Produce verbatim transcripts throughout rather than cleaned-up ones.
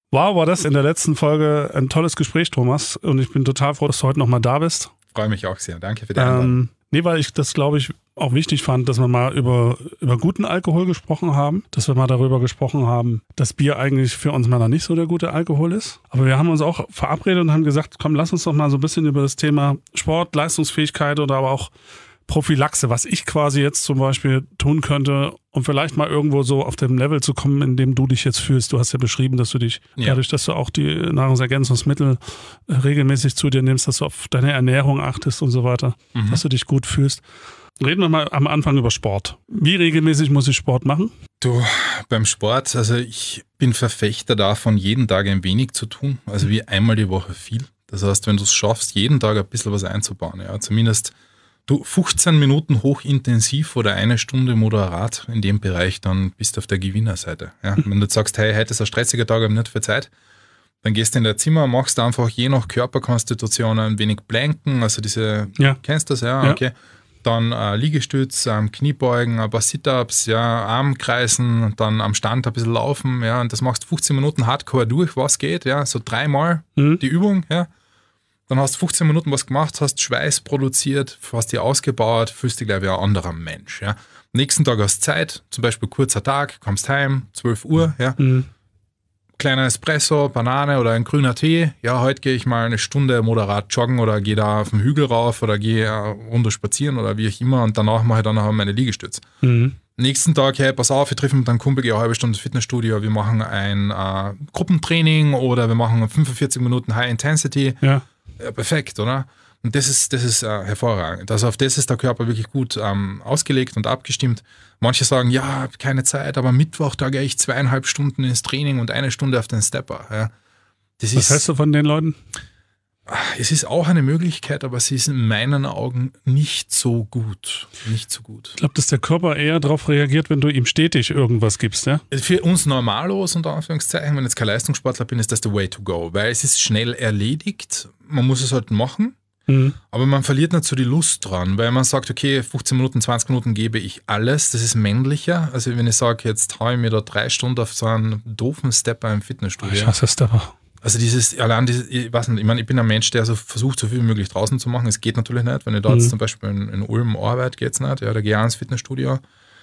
Wow, war das in der letzten Folge ein tolles Gespräch, Thomas. Und ich bin total froh, dass du heute nochmal da bist. Freue mich auch sehr. Danke für die Einladung. Ähm, nee, weil ich das, glaube ich, auch wichtig fand, dass wir mal über, über guten Alkohol gesprochen haben. Dass wir mal darüber gesprochen haben, dass Bier eigentlich für uns Männer nicht so der gute Alkohol ist. Aber wir haben uns auch verabredet und haben gesagt, komm, lass uns doch mal so ein bisschen über das Thema Sport, Leistungsfähigkeit oder aber auch Prophylaxe, was ich quasi jetzt zum Beispiel tun könnte, um vielleicht mal irgendwo so auf dem Level zu kommen, in dem du dich jetzt fühlst. Du hast ja beschrieben, dass du dich, ja. dadurch, dass du auch die Nahrungsergänzungsmittel regelmäßig zu dir nimmst, dass du auf deine Ernährung achtest und so weiter, mhm. dass du dich gut fühlst. Reden wir mal am Anfang über Sport. Wie regelmäßig muss ich Sport machen? Du, beim Sport, also ich bin Verfechter davon, jeden Tag ein wenig zu tun, also wie einmal die Woche viel. Das heißt, wenn du es schaffst, jeden Tag ein bisschen was einzubauen, ja, zumindest du fünfzehn Minuten hochintensiv oder eine Stunde moderat in dem Bereich, dann bist du auf der Gewinnerseite. Ja? Wenn du sagst, hey, heute ist ein stressiger Tag, ich habe nicht viel Zeit, dann gehst du in dein Zimmer, machst einfach je nach Körperkonstitution ein wenig Planken, also diese, ja. kennst du das? Ja, ja. okay. Dann äh, Liegestütz, ähm, Kniebeugen, ein paar Sit-Ups, ja, Armkreisen, dann am Stand ein bisschen laufen, ja, und das machst fünfzehn Minuten Hardcore durch, was geht, ja, so dreimal mhm. die Übung, ja. Dann hast du fünfzehn Minuten was gemacht, hast Schweiß produziert, hast dich ausgebaut, fühlst dich gleich wie ein anderer Mensch. Ja. Nächsten Tag hast du Zeit, zum Beispiel kurzer Tag, kommst heim, zwölf Uhr, ja. Mhm. Kleiner Espresso, Banane oder ein grüner Tee. Ja, heute gehe ich mal eine Stunde moderat joggen oder gehe da auf den Hügel rauf oder gehe eine Runde spazieren oder wie auch immer und danach mache ich dann noch meine Liegestütze. Mhm. Nächsten Tag, hey, pass auf, wir treffen mit einem Kumpel, gehe eine halbe Stunde ins Fitnessstudio, wir machen ein äh, Gruppentraining oder wir machen fünfundvierzig Minuten High Intensity. Ja. Ja, perfekt, oder? Und das ist, das ist äh, hervorragend. Also auf das ist der Körper wirklich gut ähm, ausgelegt und abgestimmt. Manche sagen, ja, keine Zeit, aber Mittwoch, da gehe ich zweieinhalb Stunden ins Training und eine Stunde auf den Stepper. Ja. Das Was ist, hältst du von den Leuten? Es ist auch eine Möglichkeit, aber sie ist in meinen Augen nicht so gut. Nicht so gut. Ich glaube, dass der Körper eher darauf reagiert, wenn du ihm stetig irgendwas gibst, ja? Für uns Normalos, unter Anführungszeichen, wenn ich jetzt kein Leistungssportler bin, ist das the way to go, weil es ist schnell erledigt, man muss es halt machen, mhm. aber man verliert nicht so die Lust dran, weil man sagt, okay, fünfzehn Minuten, zwanzig Minuten gebe ich alles, das ist männlicher, also wenn ich sage, jetzt haue ich mir da drei Stunden auf so einen doofen Stepper im Fitnessstudio. Ich hasse Stepper. Also dieses, allein dieses, ich weiß nicht, ich meine, ich bin ein Mensch, der so versucht, so viel wie möglich draußen zu machen. Es geht natürlich nicht, wenn ich da mhm. jetzt zum Beispiel in, in Ulm arbeite, geht es nicht. Ja, da gehe ich auch ins Fitnessstudio.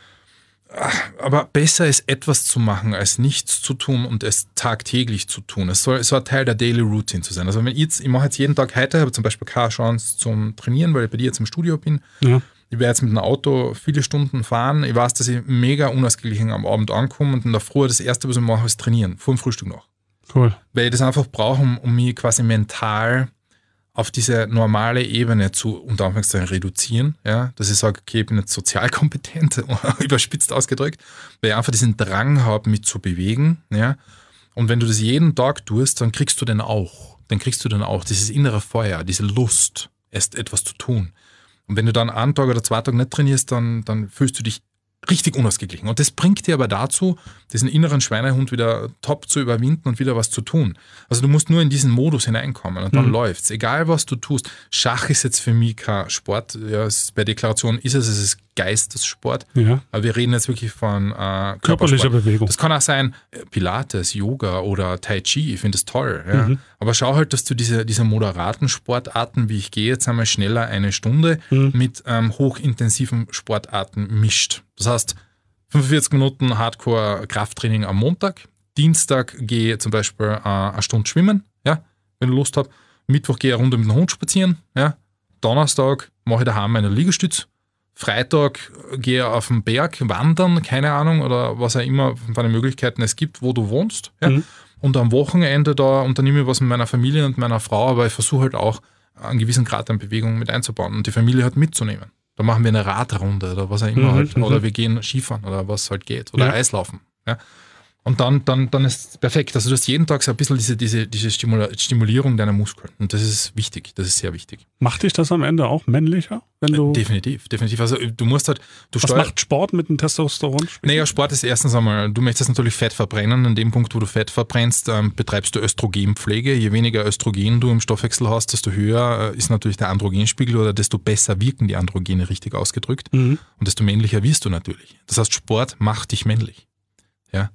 Aber besser ist, etwas zu machen, als nichts zu tun und es tagtäglich zu tun. Es soll so ein Teil der Daily Routine zu sein. Also wenn ich jetzt, ich mache jetzt jeden Tag heute, habe zum Beispiel keine Chance zum Trainieren, weil ich bei dir jetzt im Studio bin. Ja. Ich werde jetzt mit dem Auto viele Stunden fahren. Ich weiß, dass ich mega unausgeglichen am Abend ankomme und in der Früh das Erste, was ich mache, ist trainieren, vor dem Frühstück noch. Cool. Weil ich das einfach brauche, um, um mich quasi mental auf diese normale Ebene zu, unter Anführungszeichen, reduzieren. Ja? Dass ich sage, okay, ich bin jetzt sozial kompetent, überspitzt ausgedrückt, weil ich einfach diesen Drang habe, mich zu bewegen. Ja? Und wenn du das jeden Tag tust, dann kriegst du den auch. Dann kriegst du dann auch dieses innere Feuer, diese Lust, erst etwas zu tun. Und wenn du dann einen Tag oder zwei Tage nicht trainierst, dann, dann fühlst du dich richtig unausgeglichen. Und das bringt dir aber dazu, diesen inneren Schweinehund wieder top zu überwinden und wieder was zu tun. Also du musst nur in diesen Modus hineinkommen und dann mhm. läuft's. Egal was du tust. Schach ist jetzt für mich kein Sport. Ja, es ist, bei Deklaration ist es, es ist Geistessport. Ja. Aber wir reden jetzt wirklich von äh, körperlicher Bewegung. Das kann auch sein Pilates, Yoga oder Tai Chi. Ich finde das toll. Ja. Mhm. Aber schau halt, dass du diese, diese moderaten Sportarten, wie ich gehe jetzt einmal schneller eine Stunde, mhm. mit ähm, hochintensiven Sportarten mischt. Das heißt, fünfundvierzig Minuten Hardcore-Krafttraining am Montag. Dienstag gehe zum Beispiel äh, eine Stunde schwimmen, ja, wenn du Lust hast. Mittwoch gehe ich eine Runde mit dem Hund spazieren. Ja. Donnerstag mache ich daheim meine Liegestütz. Freitag gehe ich auf den Berg wandern, keine Ahnung, oder was auch immer von den Möglichkeiten es gibt, wo du wohnst. Ja. Mhm. Und am Wochenende da unternehme ich was mit meiner Familie und meiner Frau, aber ich versuche halt auch einen gewissen Grad an Bewegung mit einzubauen und die Familie halt mitzunehmen. Da machen wir eine Radrunde oder was auch immer mhm, halt. Oder wir gehen Skifahren oder was halt geht. Oder ja. Eislaufen. Ja. Und dann, dann, dann ist es perfekt. Also du hast jeden Tag so ein bisschen diese, diese, diese Stimulierung deiner Muskeln. Und das ist wichtig. Das ist sehr wichtig. Macht dich das am Ende auch männlicher? Wenn du definitiv, definitiv. Also du musst halt... Du was macht Sport mit dem Testosteron? Naja, Sport ist erstens einmal, du möchtest natürlich Fett verbrennen. An dem Punkt, wo du Fett verbrennst, ähm, betreibst du Östrogenpflege. Je weniger Östrogen du im Stoffwechsel hast, desto höher äh, ist natürlich der Androgenspiegel oder desto besser wirken die Androgene, richtig ausgedrückt. Mhm. Und desto männlicher wirst du natürlich. Das heißt, Sport macht dich männlich. Ja.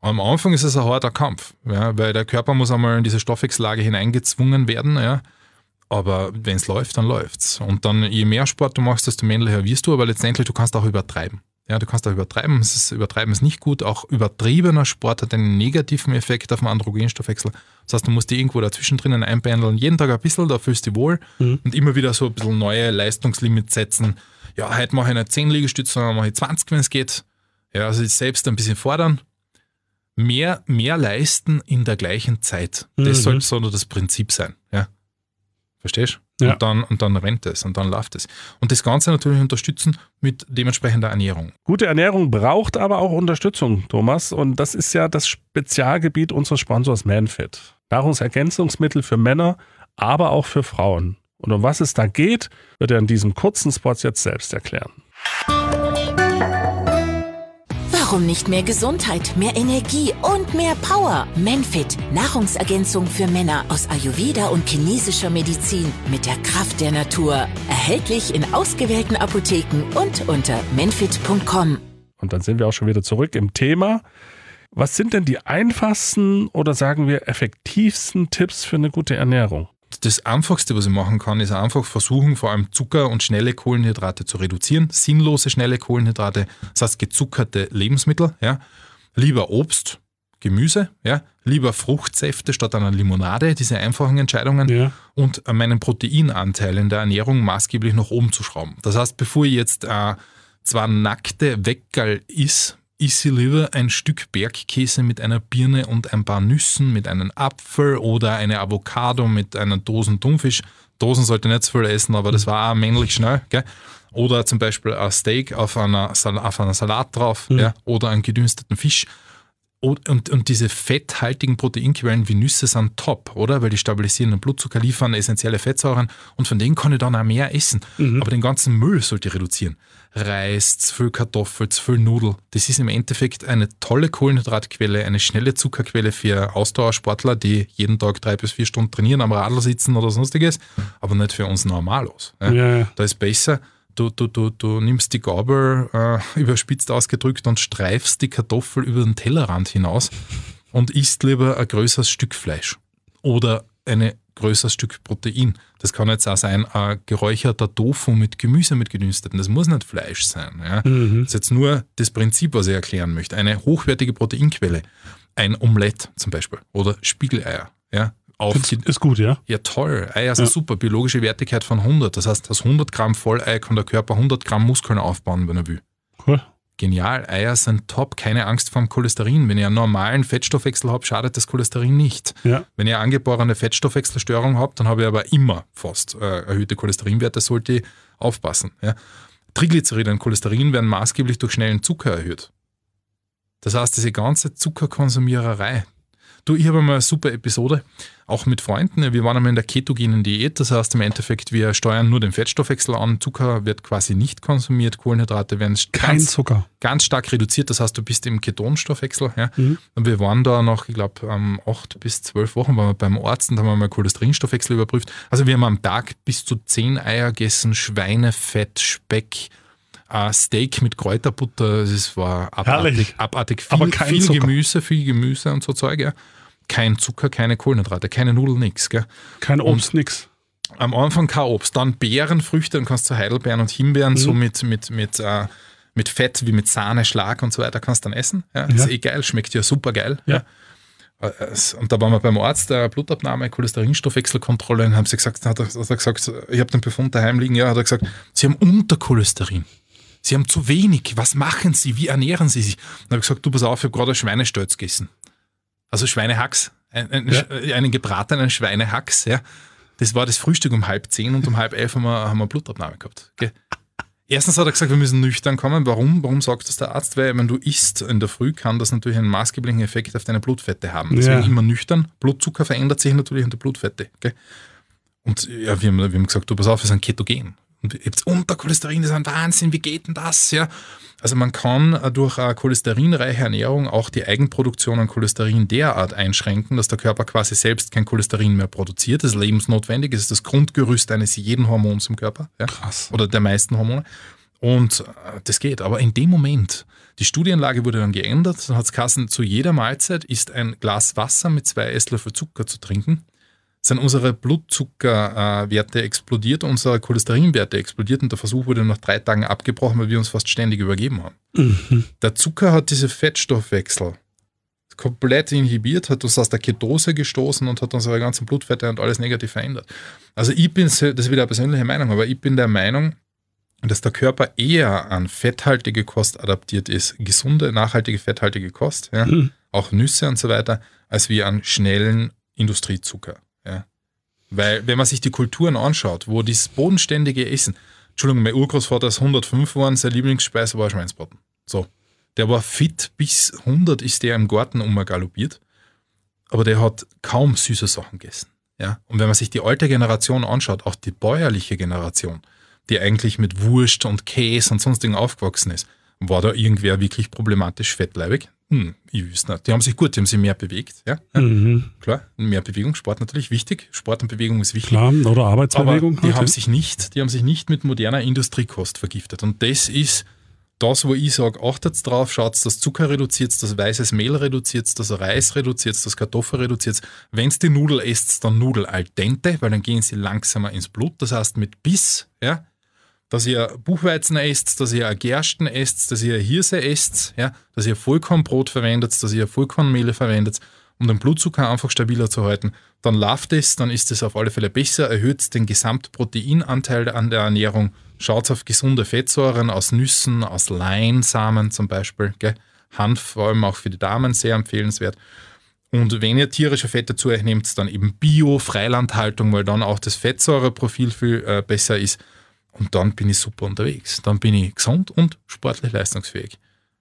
Am Anfang ist es ein harter Kampf, ja, weil der Körper muss einmal in diese Stoffwechsellage hineingezwungen werden, ja. Aber wenn es läuft, dann läuft's. Und dann, je mehr Sport du machst, desto männlicher wirst du, aber letztendlich, du kannst auch übertreiben. Ja, du kannst auch übertreiben, es ist, übertreiben ist nicht gut. Auch übertriebener Sport hat einen negativen Effekt auf den Androgenstoffwechsel. Das heißt, du musst die irgendwo dazwischen drinnen einpendeln, jeden Tag ein bisschen, da fühlst du dich wohl mhm. und immer wieder so ein bisschen neue Leistungslimits setzen. Ja, heute mache ich nicht zehn Liegestütze, sondern mache ich zwanzig, wenn es geht. Ja, also selbst ein bisschen fordern. Mehr, mehr leisten in der gleichen Zeit. Das mhm. sollte so das Prinzip sein. Ja. Verstehst du? Ja. Und, dann, und dann rennt es und dann läuft es. Und das Ganze natürlich unterstützen mit dementsprechender Ernährung. Gute Ernährung braucht aber auch Unterstützung, Thomas. Und das ist ja das Spezialgebiet unseres Sponsors ManFit. Nahrungsergänzungsmittel für Männer, aber auch für Frauen. Und um was es da geht, wird er in diesem kurzen Spot jetzt selbst erklären. Warum nicht mehr Gesundheit, mehr Energie und mehr Power? ManFit, Nahrungsergänzung für Männer aus Ayurveda und chinesischer Medizin mit der Kraft der Natur. Erhältlich in ausgewählten Apotheken und unter manfit punkt com. Und dann sind wir auch schon wieder zurück im Thema. Was sind denn die einfachsten oder sagen wir effektivsten Tipps für eine gute Ernährung? Das Einfachste, was ich machen kann, ist einfach versuchen, vor allem Zucker und schnelle Kohlenhydrate zu reduzieren. Sinnlose schnelle Kohlenhydrate, das heißt gezuckerte Lebensmittel. Ja. Lieber Obst, Gemüse, ja. Lieber Fruchtsäfte statt einer Limonade, diese einfachen Entscheidungen. Ja. Und meinen Proteinanteil in der Ernährung maßgeblich nach oben zu schrauben. Das heißt, bevor ich jetzt äh, zwar nackte Weckerl isst, isse lieber ein Stück Bergkäse mit einer Birne und ein paar Nüssen, mit einem Apfel oder eine Avocado mit einer Dosen Thunfisch. Dosen sollte ich nicht zu viel essen, aber das war auch männlich schnell. Gell? Oder zum Beispiel ein Steak auf einer, auf einer Salat drauf, mhm. ja? Oder einen gedünsteten Fisch. Und, und, und diese fetthaltigen Proteinquellen wie Nüsse sind top, oder? Weil die stabilisieren den Blutzucker, liefern essentielle Fettsäuren und von denen kann ich dann auch mehr essen. Mhm. Aber den ganzen Müll sollte ich reduzieren. Reis, zu viel Kartoffel, zu viel Nudel. Das ist im Endeffekt eine tolle Kohlenhydratquelle, eine schnelle Zuckerquelle für Ausdauersportler, die jeden Tag drei bis vier Stunden trainieren, am Radl sitzen oder sonstiges, aber nicht für uns Normalos. Ja? Ja, ja. Da ist besser, du, du, du, du nimmst die Gabel, äh, überspitzt ausgedrückt, und streifst die Kartoffel über den Tellerrand hinaus und isst lieber ein größeres Stück Fleisch oder ein größeres Stück Protein. Das kann jetzt auch sein, ein geräucherter Tofu mit Gemüse mit gedünsteten. Das muss nicht Fleisch sein. Ja. Mhm. Das ist jetzt nur das Prinzip, was ich erklären möchte. Eine hochwertige Proteinquelle. Ein Omelett zum Beispiel oder Spiegeleier. Ja. Auf, ist gut, ja? Ja, toll. Eier sind ja super. Biologische Wertigkeit von hundert. Das heißt, aus hundert Gramm Vollei kann der Körper hundert Gramm Muskeln aufbauen, wenn er will. Cool. Genial. Eier sind top. Keine Angst vor dem Cholesterin. Wenn ich einen normalen Fettstoffwechsel habe, schadet das Cholesterin nicht. Ja. Wenn ich eine angeborene Fettstoffwechselstörung habe, dann habe ich aber immer fast äh, erhöhte Cholesterinwerte, sollte ich aufpassen. Ja. Triglyceride und Cholesterin werden maßgeblich durch schnellen Zucker erhöht. Das heißt, diese ganze Zuckerkonsumiererei. Du, ich habe mal eine super Episode, auch mit Freunden. Wir waren einmal in der ketogenen Diät, das heißt im Endeffekt, wir steuern nur den Fettstoffwechsel an. Zucker wird quasi nicht konsumiert, Kohlenhydrate werden Kein ganz, Zucker. ganz stark reduziert, das heißt, du bist im Ketonstoffwechsel. Ja. Mhm. Und wir waren da noch, ich glaube, um, acht bis zwölf Wochen waren wir beim Arzt und haben wir mal Cholesterinstoffwechsel überprüft. Also wir haben am Tag bis zu zehn Eier gegessen, Schweinefett, Speck, Uh, Steak mit Kräuterbutter, das war abartig, abartig viel, aber kein viel Zucker. Gemüse, viel Gemüse und so Zeug. Ja. Kein Zucker, keine Kohlenhydrate, keine Nudeln, nix. Gell. Kein Obst, und nix. Am Anfang kein Obst, dann Beeren, Früchte, dann kannst du Heidelbeeren und Himbeeren mhm. so mit, mit, mit, uh, mit Fett wie mit Sahne, Schlag und so weiter kannst du dann essen. Ja. Das ja. ist eh geil, schmeckt ja super geil. Ja. Ja. Und da waren wir beim Arzt, der Blutabnahme, Cholesterinstoffwechselkontrolle, und haben sie gesagt, hat er, hat er gesagt, ich habe den Befund daheim liegen, ja, hat er gesagt, sie haben Untercholesterin. Sie haben zu wenig. Was machen Sie? Wie ernähren Sie sich? Dann habe ich gesagt, du pass auf, ich habe gerade einen Schweinestelz gegessen. Also Schweinehacks, ein, ein, ja. einen gebratenen Schweinehacks. Ja. Das war das Frühstück um halb zehn und um halb elf haben wir, haben wir Blutabnahme gehabt. Okay. Erstens hat er gesagt, wir müssen nüchtern kommen. Warum? Warum sagt das der Arzt? Weil wenn du isst in der Früh, kann das natürlich einen maßgeblichen Effekt auf deine Blutfette haben. Deswegen ja. immer nüchtern. Blutzucker verändert sich natürlich unter Blutfette. Okay. Und ja, wir haben, wir haben gesagt, du pass auf, wir sind ketogen. Und ihr habt Untercholesterin, das ist ein Wahnsinn, wie geht denn das? Ja? Also man kann durch eine cholesterinreiche Ernährung auch die Eigenproduktion an Cholesterin derart einschränken, dass der Körper quasi selbst kein Cholesterin mehr produziert. Das ist lebensnotwendig, das ist das Grundgerüst eines jeden Hormons im Körper. Ja? Krass. Oder der meisten Hormone. Und äh, das geht. Aber in dem Moment, die Studienlage wurde dann geändert, dann hat es geheißen, zu jeder Mahlzeit ist ein Glas Wasser mit zwei Esslöffel Zucker zu trinken. Sind unsere Blutzuckerwerte explodiert, unsere Cholesterinwerte explodiert und der Versuch wurde nach drei Tagen abgebrochen, weil wir uns fast ständig übergeben haben. Mhm. Der Zucker hat diese Fettstoffwechsel komplett inhibiert, hat uns aus der Ketose gestoßen und hat unsere ganzen Blutfette und alles negativ verändert. Also ich bin, das ist wieder eine persönliche Meinung, aber ich bin der Meinung, dass der Körper eher an fetthaltige Kost adaptiert ist, gesunde, nachhaltige, fetthaltige Kost, ja, mhm. auch Nüsse und so weiter, als wie an schnellen Industriezucker. Ja. Weil, wenn man sich die Kulturen anschaut, wo dieses bodenständige Essen, Entschuldigung, mein Urgroßvater ist hundertfünf geworden, sein Lieblingsspeise war Schweinsbraten. So. Der war fit, bis hundert ist der im Garten umgaloppiert, aber der hat kaum süße Sachen gegessen. Ja. Und wenn man sich die alte Generation anschaut, auch die bäuerliche Generation, die eigentlich mit Wurst und Käse und sonstigen aufgewachsen ist, war da irgendwer wirklich problematisch fettleibig? Hm, ich wüsste nicht. Die haben sich gut, die haben sich mehr bewegt. Ja? Mhm. Klar, mehr Bewegung, Sport natürlich wichtig. Sport und Bewegung ist wichtig. Klar, oder Arbeitsbewegung. Aber die haben sich nicht, die haben sich nicht mit moderner Industriekost vergiftet. Und das ist das, wo ich sage, achtet drauf, schaut, dass Zucker reduziert, dass weißes Mehl reduziert, dass Reis reduziert, dass Kartoffel reduziert. Wenn es die Nudel esst, dann Nudel al dente, weil dann gehen sie langsamer ins Blut. Das heißt mit Biss, ja, dass ihr Buchweizen esst, dass ihr Gersten esst, dass ihr Hirse esst, ja, dass ihr Vollkornbrot verwendet, dass ihr Vollkornmehle verwendet, um den Blutzucker einfach stabiler zu halten. Dann läuft es, dann ist es auf alle Fälle besser, erhöht den Gesamtproteinanteil an der Ernährung, schaut auf gesunde Fettsäuren aus Nüssen, aus Leinsamen zum Beispiel, gell? Hanf vor allem auch für die Damen sehr empfehlenswert. Und wenn ihr tierische Fette zu euch nehmt, dann eben Bio-Freilandhaltung, weil dann auch das Fettsäureprofil viel äh, besser ist. Und dann bin ich super unterwegs. Dann bin ich gesund und sportlich leistungsfähig.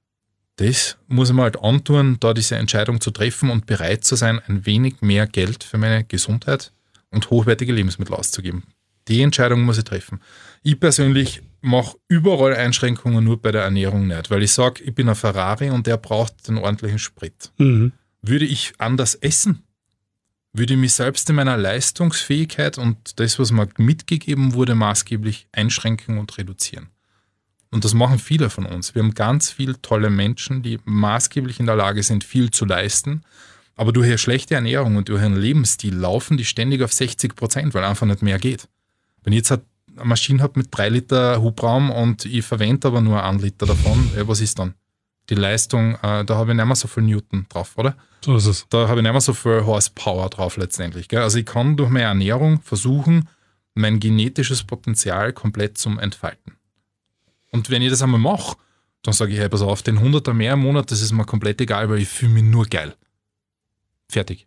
Das muss ich mir halt antun, da diese Entscheidung zu treffen und bereit zu sein, ein wenig mehr Geld für meine Gesundheit und hochwertige Lebensmittel auszugeben. Die Entscheidung muss ich treffen. Ich persönlich mache überall Einschränkungen, nur bei der Ernährung nicht, weil ich sage, ich bin ein Ferrari und der braucht den ordentlichen Sprit. Mhm. Würde ich anders essen, würde ich mich selbst in meiner Leistungsfähigkeit und das, was mir mitgegeben wurde, maßgeblich einschränken und reduzieren. Und das machen viele von uns. Wir haben ganz viele tolle Menschen, die maßgeblich in der Lage sind, viel zu leisten, aber durch ihre schlechte Ernährung und durch ihren Lebensstil laufen die ständig auf sechzig Prozent, weil einfach nicht mehr geht. Wenn ich jetzt eine Maschine habe mit drei Liter Hubraum und ich verwende aber nur einen Liter davon, ja, was ist dann? Die Leistung, äh, da habe ich nicht mehr so viel Newton drauf, oder? So ist es. Da habe ich nicht mehr so viel Horsepower drauf letztendlich. Gell? Also ich kann durch meine Ernährung versuchen, mein genetisches Potenzial komplett zum Entfalten. Und wenn ich das einmal mache, dann sage ich, hey, pass auf, den Hunderter mehr im Monat, das ist mir komplett egal, weil ich fühle mich nur geil. Fertig.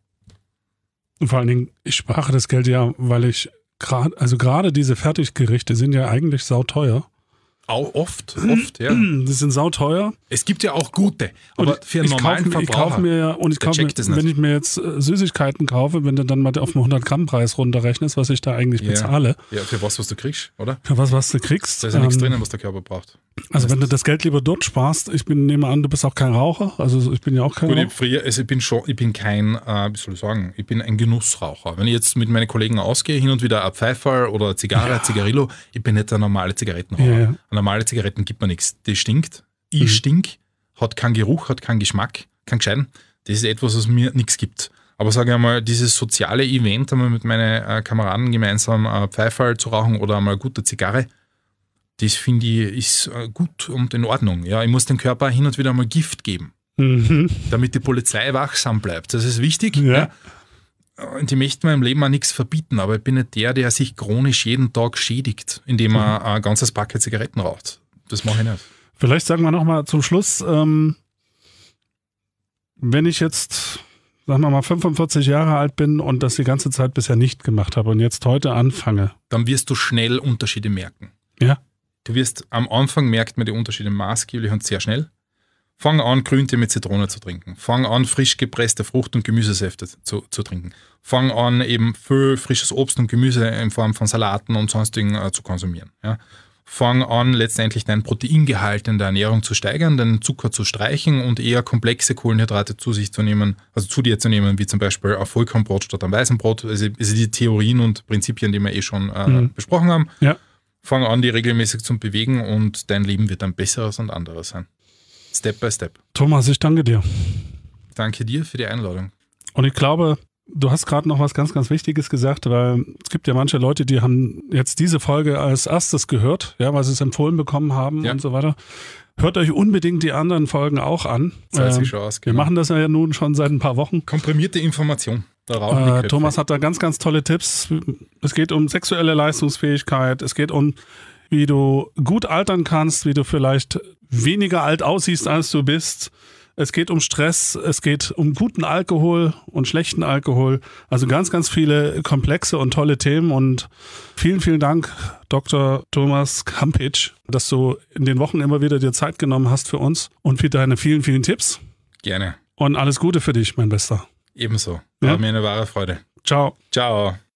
Und vor allen Dingen, ich spare das Geld ja, weil ich gerade, also gerade diese Fertiggerichte sind ja eigentlich sauteuer. Auch oft, oft, ja. Die sind sauteuer. Es gibt ja auch gute, aber und für einen normalen kauf, Verbraucher. Ich kaufe mir ja, und ich kaufe mir, wenn ich mir jetzt äh, Süßigkeiten kaufe, wenn du dann mal auf den hundert Gramm Preis runterrechnest, was ich da eigentlich ja. bezahle. Ja, für was, was du kriegst, oder? Für was, was du kriegst. Da ist ja ähm, nichts drinnen, was der Körper braucht. Also wenn du das Geld lieber dort sparst, ich bin, nehme an, du bist auch kein Raucher, also ich bin ja auch kein Gut, Raucher. Ich, früher, also ich bin schon, ich bin kein, äh, wie soll ich sagen, ich bin ein Genussraucher. Wenn ich jetzt mit meinen Kollegen ausgehe, hin und wieder ein Pfeiferl oder eine Zigarre, ja. Zigarillo, ich bin nicht der normale Zigarettenraucher. Ja, ja. Normale Zigaretten gibt mir nichts. Die stinkt, ich mhm. stink, hat keinen Geruch, hat keinen Geschmack, keinen Gescheiten. Das ist etwas, was mir nichts gibt. Aber sage ich einmal, dieses soziale Event, einmal mit meinen äh, Kameraden gemeinsam äh, Pfeiferl zu rauchen oder einmal eine gute Zigarre, das finde ich ist gut und in Ordnung. Ja, ich muss dem Körper hin und wieder mal Gift geben, mhm. damit die Polizei wachsam bleibt. Das ist wichtig. Ja. Ja. Und ich möchte mir im Leben auch nichts verbieten, aber ich bin nicht der, der sich chronisch jeden Tag schädigt, indem er ein ganzes Paket Zigaretten raucht. Das mache ich nicht. Vielleicht sagen wir nochmal zum Schluss, ähm, wenn ich jetzt, sagen wir mal, fünfundvierzig Jahre alt bin und das die ganze Zeit bisher nicht gemacht habe und jetzt heute anfange. Dann wirst du schnell Unterschiede merken. Ja. Du wirst am Anfang merkt man die Unterschiede maßgeblich und sehr schnell. Fang an, Grüntee mit Zitrone zu trinken. Fang an, frisch gepresste Frucht- und Gemüsesäfte zu, zu trinken. Fang an, eben viel frisches Obst und Gemüse in Form von Salaten und sonstigen äh, zu konsumieren. Ja. Fang an, letztendlich deinen Proteingehalt in der Ernährung zu steigern, den Zucker zu streichen und eher komplexe Kohlenhydrate zu sich zu nehmen, also zu dir zu nehmen, wie zum Beispiel ein Vollkornbrot statt ein Weißenbrot. Also, also die Theorien und Prinzipien, die wir eh schon äh, mhm. besprochen haben. Ja. fang an, die regelmäßig zu bewegen und dein Leben wird dann besseres und anderes sein. Step by Step. Thomas, ich danke dir. Danke dir für die Einladung. Und ich glaube, du hast gerade noch was ganz, ganz Wichtiges gesagt, weil es gibt ja manche Leute, die haben jetzt diese Folge als erstes gehört, ja, weil sie es empfohlen bekommen haben Ja. und so weiter. Hört euch unbedingt die anderen Folgen auch an. Zahlt sich Ähm, schon aus, Wir genau. machen das ja nun schon seit ein paar Wochen. Komprimierte Information. Da rauchen die Äh, Köpfe. Thomas hat da ganz, ganz tolle Tipps. Es geht um sexuelle Leistungsfähigkeit. Es geht um, wie du gut altern kannst, wie du vielleicht weniger alt aussiehst, als du bist. Es geht um Stress. Es geht um guten Alkohol und schlechten Alkohol. Also ganz, ganz viele komplexe und tolle Themen. Und vielen, vielen Dank, Doktor Thomas Kampitsch, dass du in den Wochen immer wieder dir Zeit genommen hast für uns und für deine vielen, vielen Tipps. Gerne. Und alles Gute für dich, mein Bester. Ebenso. Ja. War mir eine wahre Freude. Ciao. Ciao.